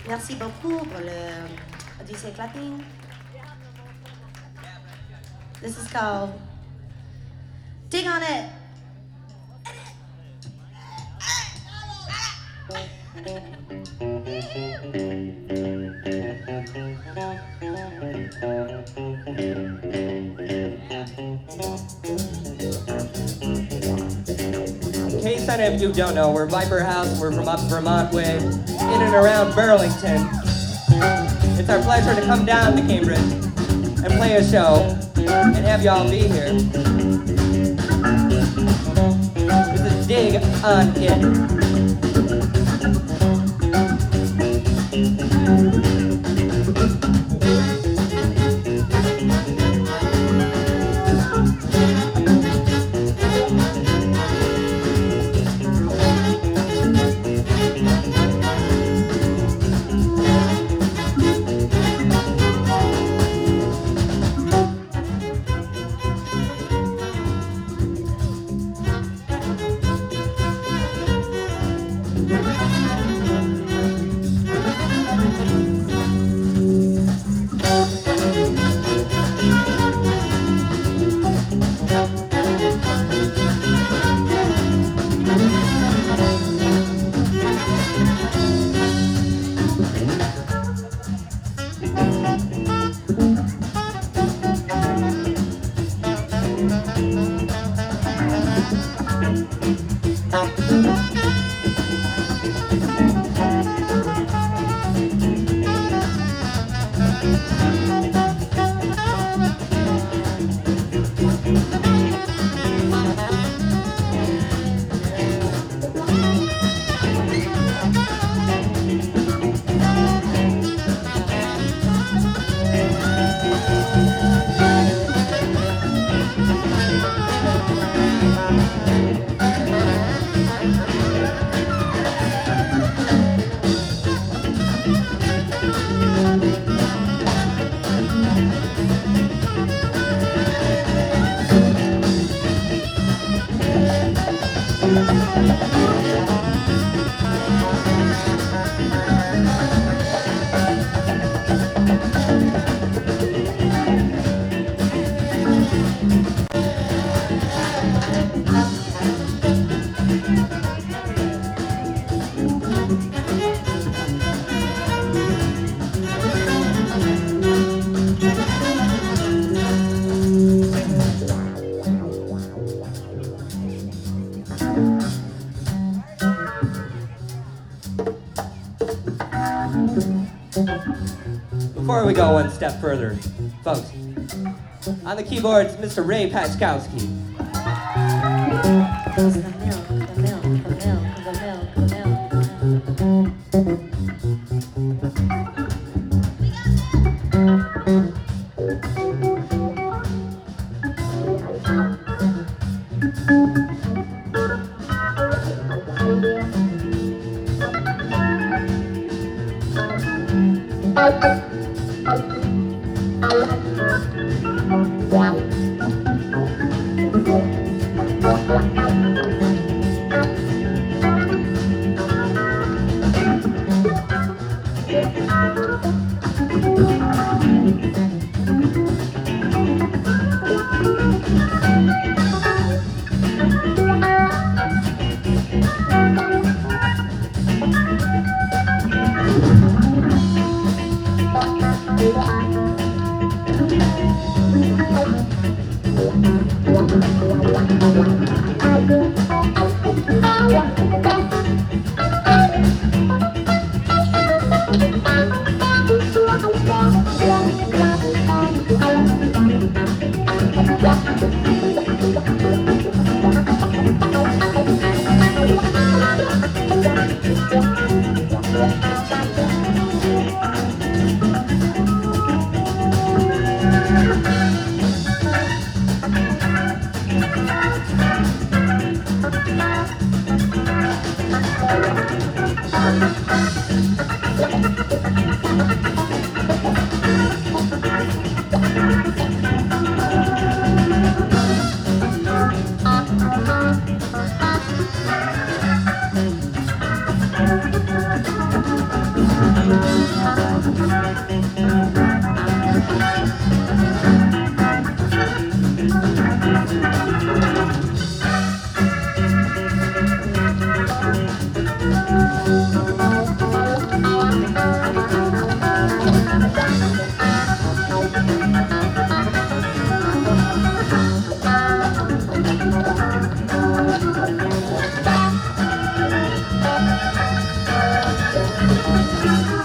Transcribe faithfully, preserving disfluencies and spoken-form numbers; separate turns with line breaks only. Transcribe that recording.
Merci beaucoup pour le Odyssey clapping. This is called Dig on It.
In case any of you don't know, we're Viper House, we're from up Vermont way, in and around Burlington. It's our pleasure to come down to Cambridge and play a show and have y'all be here. This is Dig on It. Before we go one step further, folks, on the keyboards, Mister Ray Pachkowski.
The milk, the milk, the milk, the milk, the milk, the milk.
Thank you.